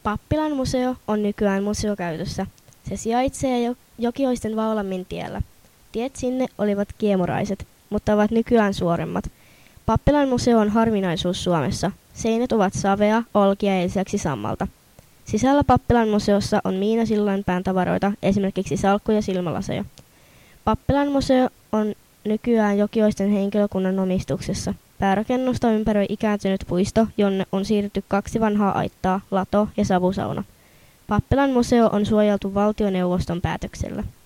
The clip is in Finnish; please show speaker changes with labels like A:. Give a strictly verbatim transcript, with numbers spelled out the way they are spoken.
A: Pappilan museo on nykyään museokäytössä. Se sijaitsee Jokioisten Vaulamin tiellä. Tiet sinne olivat kiemuraiset, mutta ovat nykyään suoremmat. Pappilan museo on harvinaisuus Suomessa. Seinät ovat savea, olkia ja lisäksi sammalta. Sisällä Pappilan museossa on Miina Sillanpään tavaroita, esimerkiksi salkkuja ja silmälaseja. Pappilan museo on nykyään Jokioisten henkilökunnan omistuksessa. Päärakennusta ympäröi ikääntynyt puisto, jonne on siirretty kaksi vanhaa aittaa, lato ja savusauna. Pappilan museo on suojeltu valtioneuvoston päätöksellä.